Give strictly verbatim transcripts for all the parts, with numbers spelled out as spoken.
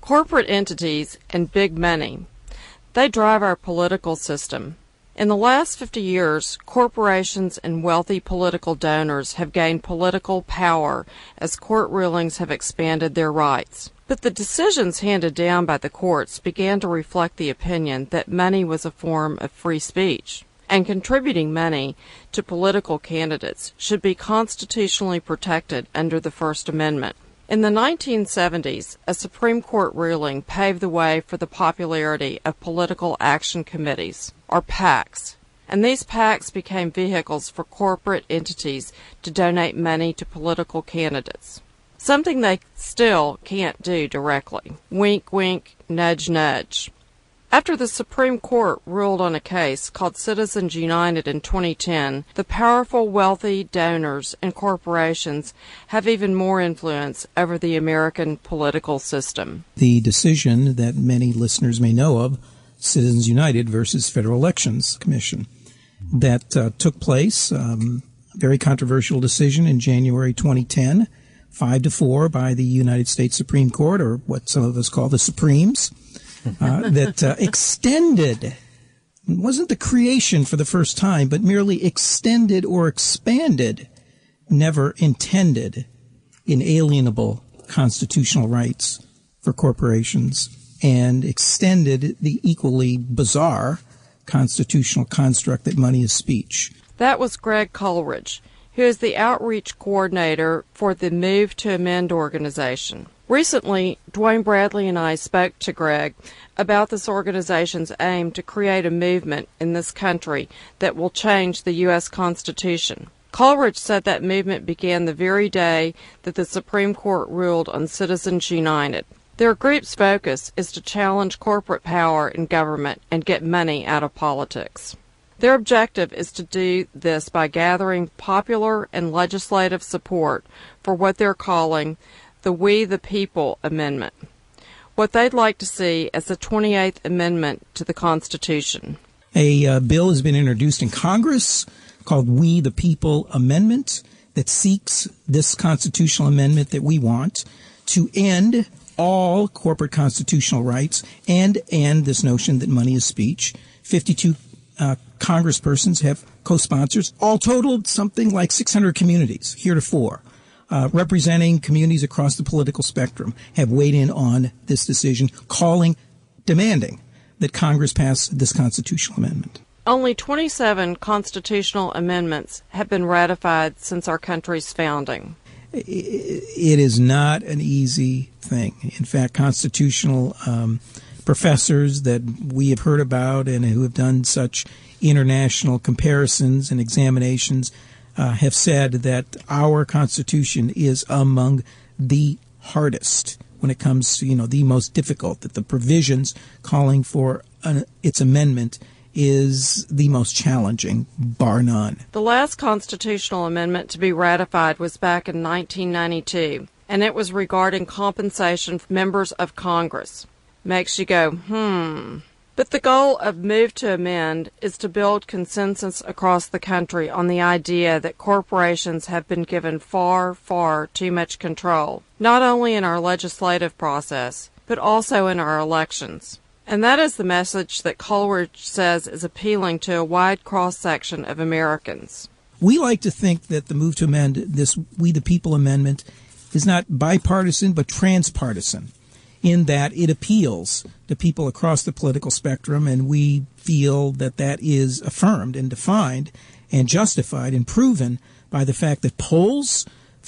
Corporate entities and big money, they drive our political system. In the last fifty years, corporations and wealthy political donors have gained political power as court rulings have expanded their rights. But the decisions handed down by the courts began to reflect the opinion that money was a form of free speech, and contributing money to political candidates should be constitutionally protected under the First Amendment. In the nineteen seventies, a Supreme Court ruling paved the way for the popularity of political action committees, or PACs, and these PACs became vehicles for corporate entities to donate money to political candidates, something they still can't do directly. Wink, wink, nudge, nudge. After the Supreme Court ruled on a case called Citizens United in twenty ten, the powerful, wealthy donors and corporations have even more influence over the American political system. The decision that many listeners may know of, Citizens United versus Federal Elections Commission, that uh, took place, um, a very controversial decision in January twenty ten, five to four by the United States Supreme Court, or what some of us call the Supremes. Uh, that uh, extended, it wasn't the creation for the first time, but merely extended or expanded, never intended, inalienable constitutional rights for corporations, and extended the equally bizarre constitutional construct that money is speech. That was Greg Coleridge, who is the outreach coordinator for the Move to Amend organization. Recently, Dwayne Bradley and I spoke to Greg about this organization's aim to create a movement in this country that will change the U S Constitution. Coleridge said that movement began the very day that the Supreme Court ruled on Citizens United. Their group's focus is to challenge corporate power in government and get money out of politics. Their objective is to do this by gathering popular and legislative support for what they're calling the We the People Amendment, what they'd like to see as the twenty-eighth Amendment to the Constitution. A uh, bill has been introduced in Congress called We the People Amendment that seeks this constitutional amendment that we want to end all corporate constitutional rights and end this notion that money is speech. fifty-two uh, congresspersons have co-sponsors, all totaled something like six hundred communities heretofore. Uh, representing communities across the political spectrum have weighed in on this decision, calling, demanding that Congress pass this constitutional amendment. Only twenty-seven constitutional amendments have been ratified since our country's founding. It is not an easy thing. In fact, constitutional um, professors that we have heard about and who have done such international comparisons and examinations Uh, have said that our Constitution is among the hardest when it comes to, you know, the most difficult, that the provisions calling for an, its amendment is the most challenging, bar none. The last constitutional amendment to be ratified was back in nineteen ninety-two, and it was regarding compensation for members of Congress. Makes you go, hmm... But the goal of Move to Amend is to build consensus across the country on the idea that corporations have been given far, far too much control, not only in our legislative process, but also in our elections. And that is the message that Coleridge says is appealing to a wide cross-section of Americans. We like to think that the Move to Amend, this We the People Amendment, is not bipartisan but transpartisan, in that it appeals to people across the political spectrum, and we feel that that is affirmed and defined and justified and proven by the fact that polls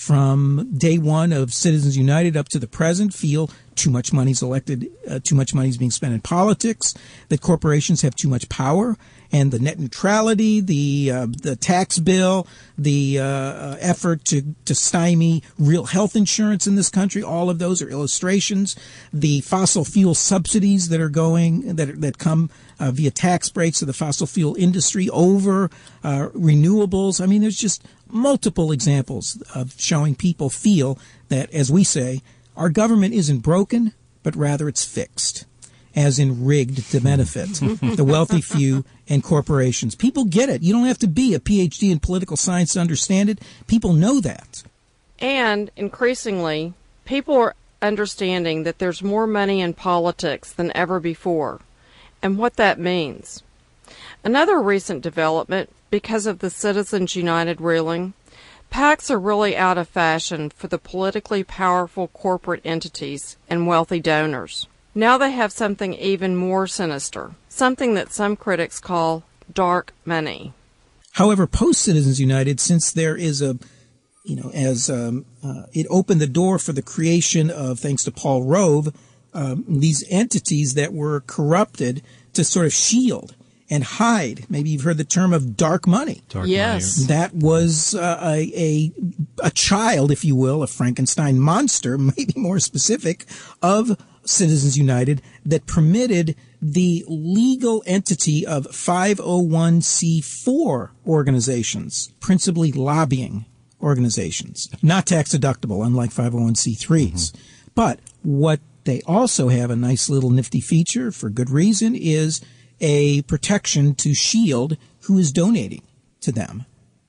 from day one of Citizens United up to the present feel too much money's elected, uh, too much money's being spent in politics, that corporations have too much power, and the net neutrality, the uh, the tax bill, the uh, effort to, to stymie real health insurance in this country, all of those are illustrations. The fossil fuel subsidies that are going, that that come uh, via tax breaks of the fossil fuel industry over uh, renewables. I mean, there's just multiple examples of showing people feel that, as we say, our government isn't broken, but rather it's fixed, as in rigged to benefit the wealthy few and corporations. People get it. You don't have to be a P H D in political science to understand it. People know that. And increasingly, people are understanding that there's more money in politics than ever before, and what that means. Another recent development, because of the Citizens United ruling, PACs are really out of fashion for the politically powerful corporate entities and wealthy donors. Now they have something even more sinister, something that some critics call dark money. However, post-Citizens United, since there is a, you know, as um, uh, it opened the door for the creation of, thanks to Paul Rove, um, these entities that were corrupted to sort of shield and hide. Maybe you've heard the term of dark money. Dark yes. money. That was uh, a, a a child, if you will, a Frankenstein monster, maybe more specific, of Citizens United that permitted the legal entity of five oh one c four organizations, principally lobbying organizations, not tax deductible, unlike five oh one c threes. Mm-hmm. But what they also have, a nice little nifty feature for good reason, is a protection to shield who is donating to them.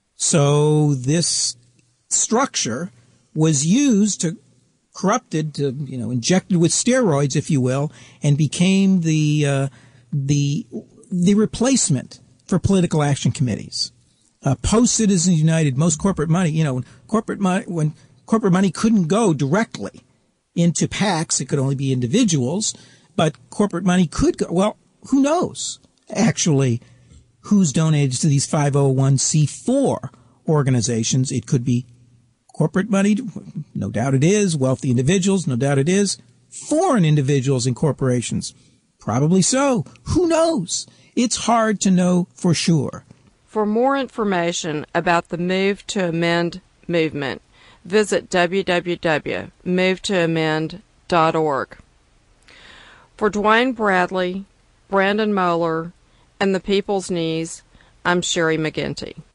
So this structure was used to corrupted, to, you know, injected with steroids, if you will, and became the uh, the the replacement for political action committees. Uh, Post Citizens United, most corporate money, you know, corporate money when corporate money couldn't go directly into PACs, it could only be individuals, but corporate money could go. Well, who knows, actually, who's donated to these five oh one c four organizations? It could be corporate money, no doubt it is. Wealthy individuals, no doubt it is. Foreign individuals and corporations, probably so. Who knows? It's hard to know for sure. For more information about the Move to Amend movement, visit w w w dot move to amend dot org. For Dwayne Bradley, Brandon Moeller, and the People's Knees, I'm Sherry McGinty.